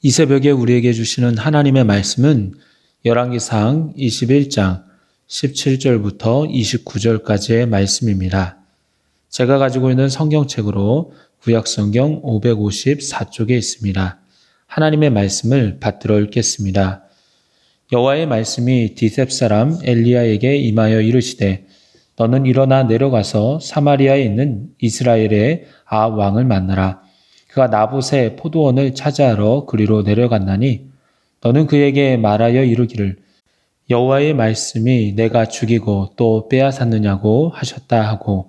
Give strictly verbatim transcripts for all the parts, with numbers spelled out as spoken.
이 새벽에 우리에게 주시는 하나님의 말씀은 열왕기상 이십일 장 십칠 절부터 이십구 절까지의 말씀입니다. 제가 가지고 있는 성경책으로 구약성경 오백오십사 쪽에 있습니다. 하나님의 말씀을 받들어 읽겠습니다. 여호와의 말씀이 디셉 사람 엘리야에게 임하여 이르시되 너는 일어나 내려가서 사마리아에 있는 이스라엘의 아합 왕을 만나라. 그가 나봇의 포도원을 차지하러 그리로 내려갔나니 너는 그에게 말하여 이르기를 여호와의 말씀이 내가 죽이고 또 빼앗았느냐고 하셨다 하고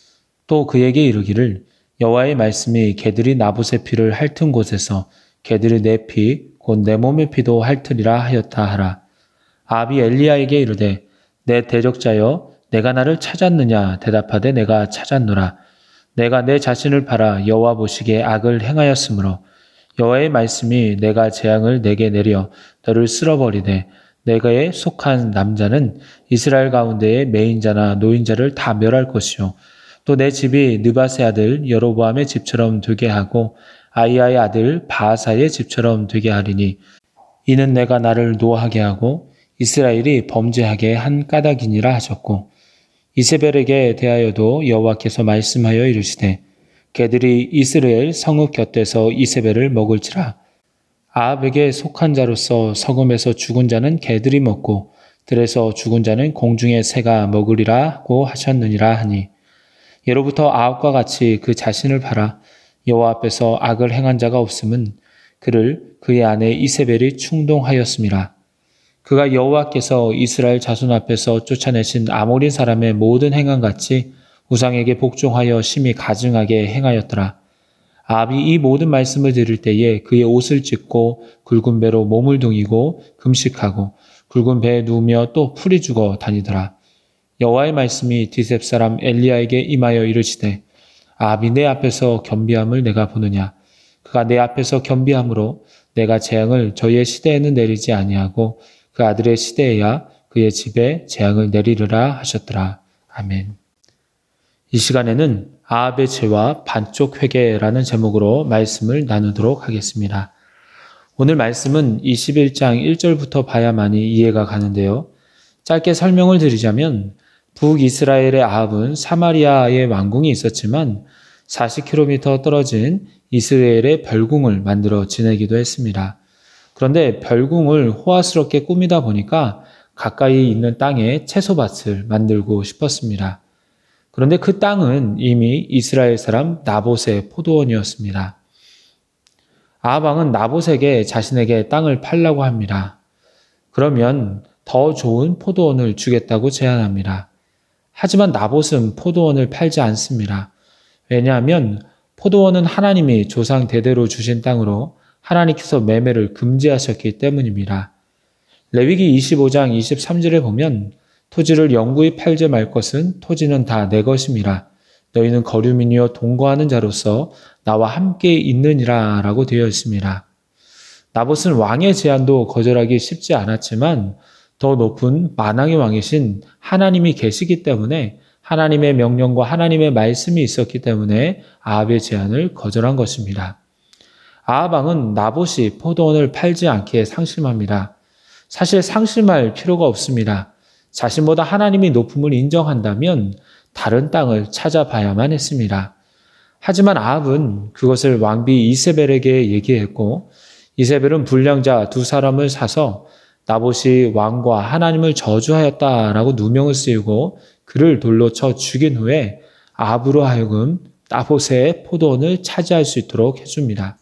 또 그에게 이르기를 여호와의 말씀이 개들이 나봇의 피를 핥은 곳에서 개들이 내 피 곧 내 몸의 피도 핥으리라 하였다 하라. 아합이 엘리야에게 이르되 내 대적자여 내가 나를 찾았느냐 대답하되 내가 찾았노라. 내가 내 자신을 팔아 여호와 보시기에 악을 행하였으므로 여호와의 말씀이 내가 재앙을 내게 내려 너를 쓸어버리되 내가에 속한 남자는 이스라엘 가운데의 매인자나 노인자를 다 멸할 것이요 또 내 집이 느밧의 아들 여로보암의 집처럼 되게 하고 아이야의 아들 바하사의 집처럼 되게 하리니 이는 내가 나를 노하게 하고 이스라엘이 범죄하게 한 까닭이니라 하셨고 이세벨에게 대하여도 여호와께서 말씀하여 이르시되 개들이 이스라엘 성읍 곁에서 이세벨을 먹을지라. 아합에게 속한 자로서 서금에서 죽은 자는 개들이 먹고 들에서 죽은 자는 공중의 새가 먹으리라고 하셨느니라 하니 예로부터 아합과 같이 그 자신을 팔아 여호와 앞에서 악을 행한 자가 없음은 그를 그의 아내 이세벨이 충동하였음이라. 그가 여호와께서 이스라엘 자손 앞에서 쫓아내신 아모린 사람의 모든 행함같이 우상에게 복종하여 심히 가증하게 행하였더라. 아합이 이 모든 말씀을 들을 때에 그의 옷을 찢고 굵은 배로 몸을 동이고 금식하고 굵은 배에 누우며 또 풀이 죽어 다니더라. 여호와의 말씀이 디셉 사람 엘리야에게 임하여 이르시되 아합이 내 앞에서 겸비함을 내가 보느냐. 그가 내 앞에서 겸비함으로 내가 재앙을 저희의 시대에는 내리지 아니하고 그 아들의 시대에야 그의 집에 재앙을 내리리라 하셨더라. 아멘. 이 시간에는 아합의 죄와 반쪽 회개라는 제목으로 말씀을 나누도록 하겠습니다. 오늘 말씀은 이십일 장 일 절부터 봐야만이 이해가 가는데요. 짧게 설명을 드리자면 북이스라엘의 아합은 사마리아의 왕궁이 있었지만 사십 킬로미터 떨어진 이스라엘의 별궁을 만들어 지내기도 했습니다. 그런데 별궁을 호화스럽게 꾸미다 보니까 가까이 있는 땅에 채소밭을 만들고 싶었습니다. 그런데 그 땅은 이미 이스라엘 사람 나봇의 포도원이었습니다. 아합 왕은 나봇에게 자신에게 땅을 팔라고 합니다. 그러면 더 좋은 포도원을 주겠다고 제안합니다. 하지만 나봇은 포도원을 팔지 않습니다. 왜냐하면 포도원은 하나님이 조상 대대로 주신 땅으로 하나님께서 매매를 금지하셨기 때문입니다. 레위기 이십오 장 이십삼 절에 보면 토지를 영구히 팔지 말 것은 토지는 다 내 것임이라. 너희는 거류민이여 동거하는 자로서 나와 함께 있느니라 라고 되어 있습니다. 나봇은 왕의 제안도 거절하기 쉽지 않았지만 더 높은 만왕의 왕이신 하나님이 계시기 때문에 하나님의 명령과 하나님의 말씀이 있었기 때문에 아합의 제안을 거절한 것입니다. 아합 왕은 나봇이 포도원을 팔지 않기에 상심합니다. 사실 상심할 필요가 없습니다. 자신보다 하나님이 높음을 인정한다면 다른 땅을 찾아봐야만 했습니다. 하지만 아합은 그것을 왕비 이세벨에게 얘기했고 이세벨은 불량자 두 사람을 사서 나봇이 왕과 하나님을 저주하였다라고 누명을 씌우고 그를 돌로 쳐 죽인 후에 아합으로 하여금 나봇의 포도원을 차지할 수 있도록 해줍니다.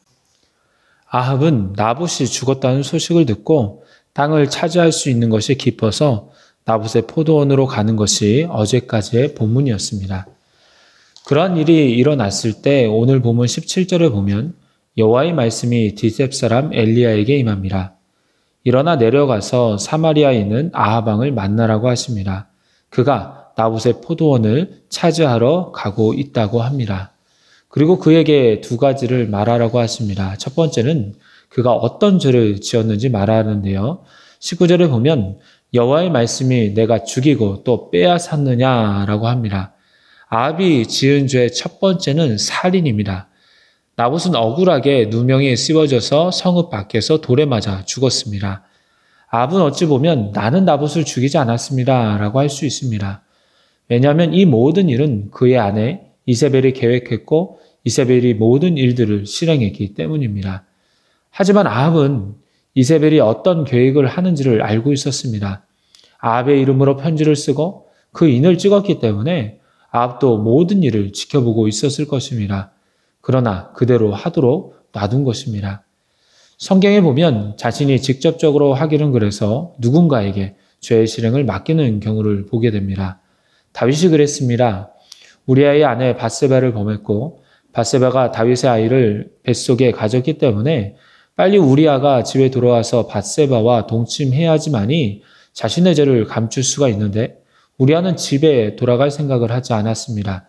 아합은 나봇이 죽었다는 소식을 듣고 땅을 차지할 수 있는 것이 기뻐서 나봇의 포도원으로 가는 것이 어제까지의 본문이었습니다. 그러한 일이 일어났을 때 오늘 본문 십칠 절에 보면 여호와의 말씀이 디셉 사람 엘리야에게 임합니다. 일어나 내려가서 사마리아에 있는 아합 왕을 만나라고 하십니다. 그가 나봇의 포도원을 차지하러 가고 있다고 합니다. 그리고 그에게 두 가지를 말하라고 하십니다. 첫 번째는 그가 어떤 죄를 지었는지 말하는데요. 십구 절에 보면 여호와의 말씀이 내가 죽이고 또 빼앗았느냐라고 합니다. 아합이 지은 죄의 첫 번째는 살인입니다. 나봇은 억울하게 누명이 씌워져서 성읍 밖에서 돌에 맞아 죽었습니다. 아합은 어찌 보면 나는 나봇을 죽이지 않았습니다 라고 할 수 있습니다. 왜냐하면 이 모든 일은 그의 아내 이세벨이 계획했고 이세벨이 모든 일들을 실행했기 때문입니다. 하지만 아합은 이세벨이 어떤 계획을 하는지를 알고 있었습니다. 아합의 이름으로 편지를 쓰고 그 인을 찍었기 때문에 아합도 모든 일을 지켜보고 있었을 것입니다. 그러나 그대로 하도록 놔둔 것입니다. 성경에 보면 자신이 직접적으로 하기는 그래서 누군가에게 죄의 실행을 맡기는 경우를 보게 됩니다. 다윗이 그랬습니다. 우리아의 아내 밧세바를 범했고 밧세바가 다윗의 아이를 뱃속에 가졌기 때문에 빨리 우리아가 집에 돌아와서 밧세바와 동침해야지만이 자신의 죄를 감출 수가 있는데 우리아는 집에 돌아갈 생각을 하지 않았습니다.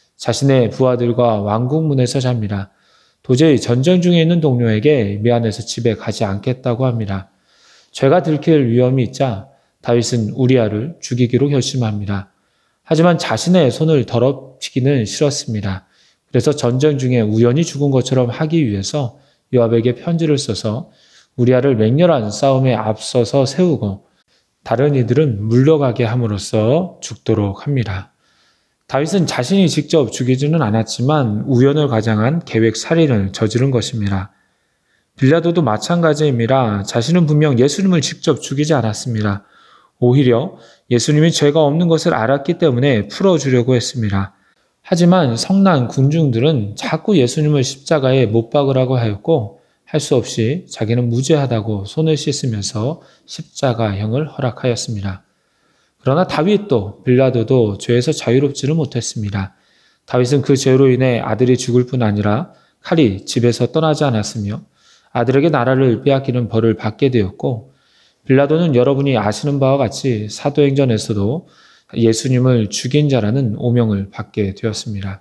자신의 부하들과 왕궁문에서 잡니다. 도저히 전쟁 중에 있는 동료에게 미안해서 집에 가지 않겠다고 합니다. 죄가 들킬 위험이 있자 다윗은 우리아를 죽이기로 결심합니다. 하지만 자신의 손을 더럽히기는 싫었습니다. 그래서 전쟁 중에 우연히 죽은 것처럼 하기 위해서 요압에게 편지를 써서 우리아를 맹렬한 싸움에 앞서서 세우고 다른 이들은 물러가게 함으로써 죽도록 합니다. 다윗은 자신이 직접 죽이지는 않았지만 우연을 가장한 계획 살인을 저지른 것입니다. 빌라도도 마찬가지입니다. 자신은 분명 예수님을 직접 죽이지 않았습니다. 오히려 예수님이 죄가 없는 것을 알았기 때문에 풀어주려고 했습니다. 하지만 성난 군중들은 자꾸 예수님을 십자가에 못 박으라고 하였고 할 수 없이 자기는 무죄하다고 손을 씻으면서 십자가형을 허락하였습니다. 그러나 다윗도 빌라도도 죄에서 자유롭지는 못했습니다. 다윗은 그 죄로 인해 아들이 죽을 뿐 아니라 칼이 집에서 떠나지 않았으며 아들에게 나라를 빼앗기는 벌을 받게 되었고 빌라도는 여러분이 아시는 바와 같이 사도행전에서도 예수님을 죽인 자라는 오명을 받게 되었습니다.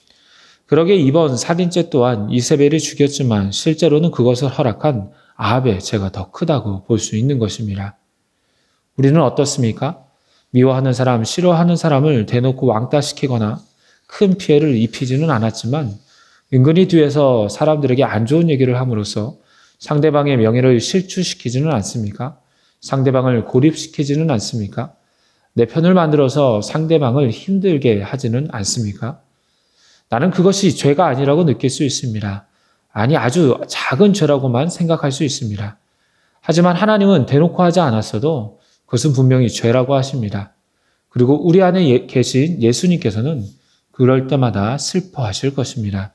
그러게 이번 살인죄 또한 이세벨이 죽였지만 실제로는 그것을 허락한 아합의 죄가 더 크다고 볼 수 있는 것입니다. 우리는 어떻습니까? 미워하는 사람, 싫어하는 사람을 대놓고 왕따시키거나 큰 피해를 입히지는 않았지만 은근히 뒤에서 사람들에게 안 좋은 얘기를 함으로써 상대방의 명예를 실추시키지는 않습니까? 상대방을 고립시키지는 않습니까? 내 편을 만들어서 상대방을 힘들게 하지는 않습니까? 나는 그것이 죄가 아니라고 느낄 수 있습니다. 아니, 아주 작은 죄라고만 생각할 수 있습니다. 하지만 하나님은 대놓고 하지 않았어도 그것은 분명히 죄라고 하십니다. 그리고 우리 안에 계신 예수님께서는 그럴 때마다 슬퍼하실 것입니다.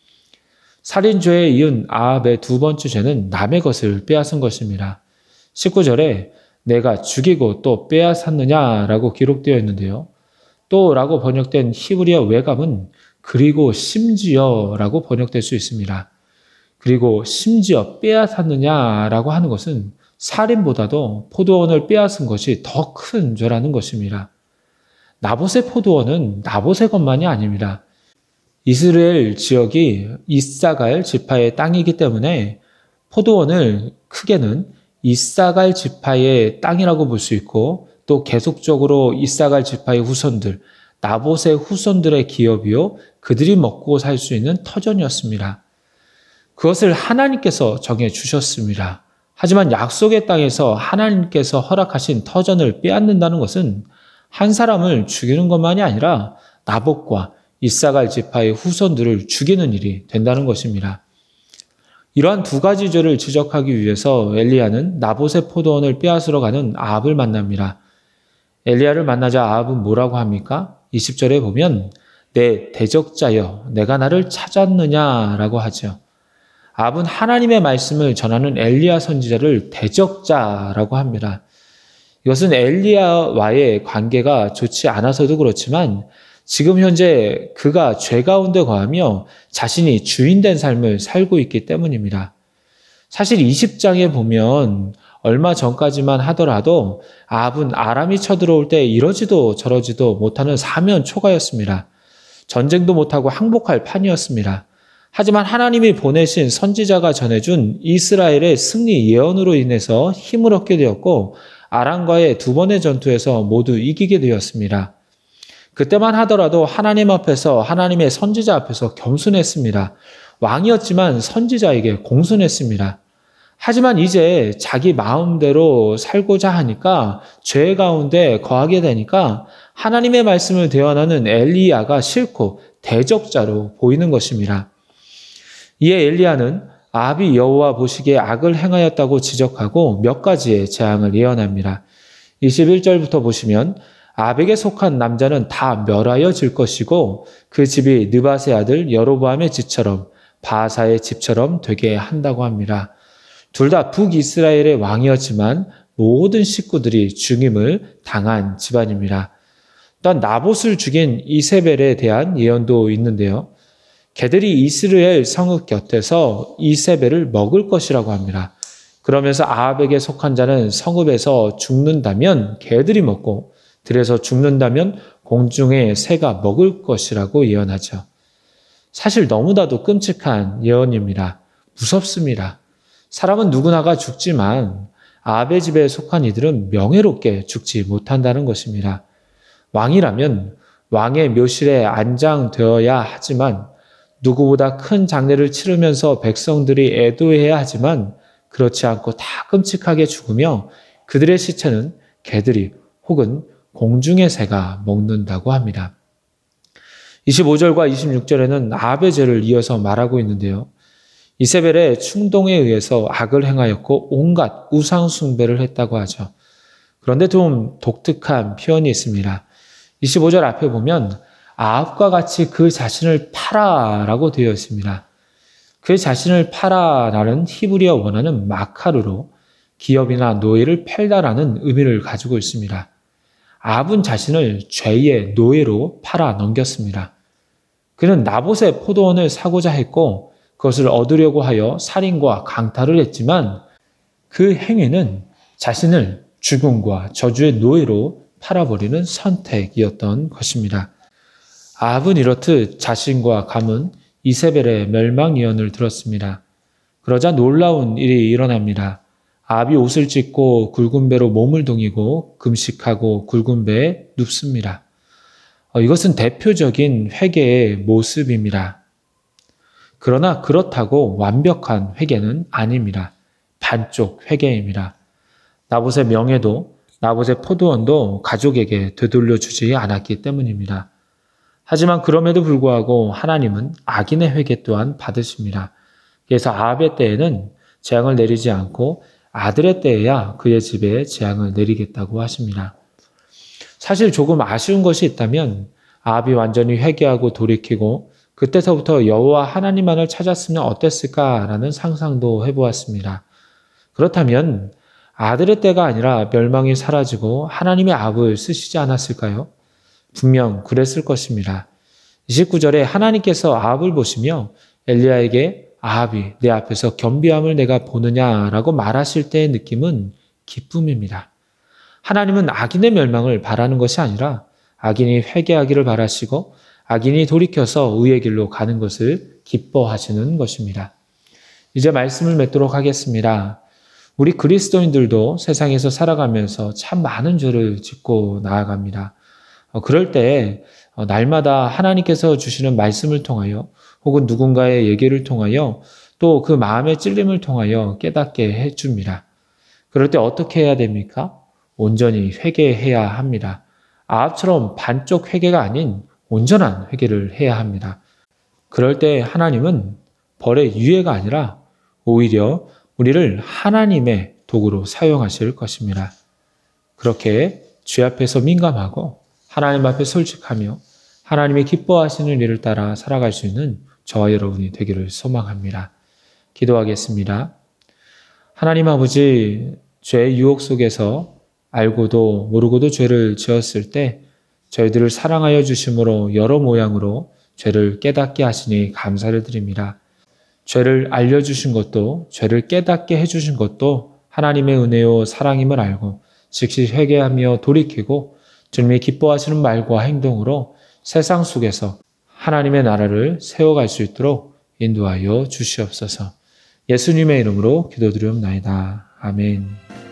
살인죄에 이은 아합의 두 번째 죄는 남의 것을 빼앗은 것입니다. 십구 절에 내가 죽이고 또 빼앗았느냐라고 기록되어 있는데요. 또 라고 번역된 히브리어 외감은 그리고 심지어라고 번역될 수 있습니다. 그리고 심지어 빼앗았느냐라고 하는 것은 살인보다도 포도원을 빼앗은 것이 더 큰 죄라는 것입니다. 나봇의 포도원은 나봇의 것만이 아닙니다. 이스라엘 지역이 이사갈 지파의 땅이기 때문에 포도원을 크게는 이사갈 지파의 땅이라고 볼 수 있고 또 계속적으로 이사갈 지파의 후손들, 나봇의 후손들의 기업이요 그들이 먹고 살 수 있는 터전이었습니다. 그것을 하나님께서 정해 주셨습니다. 하지만 약속의 땅에서 하나님께서 허락하신 터전을 빼앗는다는 것은 한 사람을 죽이는 것만이 아니라 나봇과 이사갈 지파의 후손들을 죽이는 일이 된다는 것입니다. 이러한 두 가지 죄를 지적하기 위해서 엘리야는 나봇의 포도원을 빼앗으러 가는 아합을 만납니다. 엘리야를 만나자 아합은 뭐라고 합니까? 이십 절에 보면 내 대적자여 내가 나를 찾았느냐라고 하죠. 아합은 하나님의 말씀을 전하는 엘리야 선지자를 대적자라고 합니다. 이것은 엘리야와의 관계가 좋지 않아서도 그렇지만 지금 현재 그가 죄 가운데 거하며 자신이 주인된 삶을 살고 있기 때문입니다. 사실 이십 장에 보면 얼마 전까지만 하더라도 아합은 아람이 쳐들어올 때 이러지도 저러지도 못하는 사면 초가였습니다. 전쟁도 못하고 항복할 판이었습니다. 하지만 하나님이 보내신 선지자가 전해준 이스라엘의 승리 예언으로 인해서 힘을 얻게 되었고 아람과의 두 번의 전투에서 모두 이기게 되었습니다. 그때만 하더라도 하나님 앞에서 하나님의 선지자 앞에서 겸손했습니다. 왕이었지만 선지자에게 공순했습니다. 하지만 이제 자기 마음대로 살고자 하니까 죄 가운데 거하게 되니까 하나님의 말씀을 대언하는 엘리야가 싫고 대적자로 보이는 것입니다. 이에 엘리야는 아합이 여호와 보시기에 악을 행하였다고 지적하고 몇 가지의 재앙을 예언합니다. 이십일 절부터 보시면 아합에게 속한 남자는 다 멸하여질 것이고 그 집이 느밧의 아들 여로보암의 집처럼 바하사의 집처럼 되게 한다고 합니다. 둘 다 북이스라엘의 왕이었지만 모든 식구들이 죽임을 당한 집안입니다. 또한 나봇을 죽인 이세벨에 대한 예언도 있는데요. 개들이 이스라엘 성읍 곁에서 이세벨을 먹을 것이라고 합니다. 그러면서 아합에게 속한 자는 성읍에서 죽는다면 개들이 먹고 들에서 죽는다면 공중의 새가 먹을 것이라고 예언하죠. 사실 너무나도 끔찍한 예언입니다. 무섭습니다. 사람은 누구나가 죽지만 아합의 집에 속한 이들은 명예롭게 죽지 못한다는 것입니다. 왕이라면 왕의 묘실에 안장되어야 하지만 누구보다 큰 장례를 치르면서 백성들이 애도해야 하지만 그렇지 않고 다 끔찍하게 죽으며 그들의 시체는 개들이 혹은 공중의 새가 먹는다고 합니다. 이십오 절과 이십육 절에는 아합의 죄를 이어서 말하고 있는데요. 이세벨의 충동에 의해서 악을 행하였고 온갖 우상 숭배를 했다고 하죠. 그런데 좀 독특한 표현이 있습니다. 이십오 절 앞에 보면 아합과 같이 그 자신을 팔아라고 되어 있습니다. 그 자신을 팔아라는 히브리어 원어는 마카르로 기업이나 노예를 팔다라는 의미를 가지고 있습니다. 아합은 자신을 죄의 노예로 팔아 넘겼습니다. 그는 나봇의 포도원을 사고자 했고 그것을 얻으려고 하여 살인과 강탈을 했지만 그 행위는 자신을 죽음과 저주의 노예로 팔아버리는 선택이었던 것입니다. 아합은 이렇듯 자신과 가문 이세벨의 멸망 예언을 들었습니다. 그러자 놀라운 일이 일어납니다. 아합이 옷을 찢고 굵은 배로 몸을 동이고 금식하고 굵은 배에 눕습니다. 이것은 대표적인 회개의 모습입니다. 그러나 그렇다고 완벽한 회개는 아닙니다. 반쪽 회개입니다. 나봇의 명예도 나봇의 포도원도 가족에게 되돌려주지 않았기 때문입니다. 하지만 그럼에도 불구하고 하나님은 악인의 회개 또한 받으십니다. 그래서 아합의 때에는 재앙을 내리지 않고 아들의 때에야 그의 집에 재앙을 내리겠다고 하십니다. 사실 조금 아쉬운 것이 있다면 아합이 완전히 회개하고 돌이키고 그때서부터 여호와 하나님만을 찾았으면 어땠을까라는 상상도 해보았습니다. 그렇다면 아들의 때가 아니라 멸망이 사라지고 하나님의 압을 쓰시지 않았을까요? 분명 그랬을 것입니다. 이십구 절에 하나님께서 아합을 보시며 엘리야에게 아합이 내 앞에서 겸비함을 내가 보느냐라고 말하실 때의 느낌은 기쁨입니다. 하나님은 악인의 멸망을 바라는 것이 아니라 악인이 회개하기를 바라시고 악인이 돌이켜서 의의 길로 가는 것을 기뻐하시는 것입니다. 이제 말씀을 맺도록 하겠습니다. 우리 그리스도인들도 세상에서 살아가면서 참 많은 죄를 짓고 나아갑니다. 그럴 때 날마다 하나님께서 주시는 말씀을 통하여 혹은 누군가의 얘기를 통하여 또 그 마음의 찔림을 통하여 깨닫게 해줍니다. 그럴 때 어떻게 해야 됩니까? 온전히 회개해야 합니다. 아합처럼 반쪽 회개가 아닌 온전한 회개를 해야 합니다. 그럴 때 하나님은 벌의 유예가 아니라 오히려 우리를 하나님의 도구로 사용하실 것입니다. 그렇게 죄 앞에서 민감하고 하나님 앞에 솔직하며 하나님이 기뻐하시는 일을 따라 살아갈 수 있는 저와 여러분이 되기를 소망합니다. 기도하겠습니다. 하나님 아버지, 죄의 유혹 속에서 알고도 모르고도 죄를 지었을 때 저희들을 사랑하여 주심으로 여러 모양으로 죄를 깨닫게 하시니 감사를 드립니다. 죄를 알려주신 것도 죄를 깨닫게 해주신 것도 하나님의 은혜요 사랑임을 알고 즉시 회개하며 돌이키고 주님이 기뻐하시는 말과 행동으로 세상 속에서 하나님의 나라를 세워갈 수 있도록 인도하여 주시옵소서. 예수님의 이름으로 기도드리옵나이다. 아멘.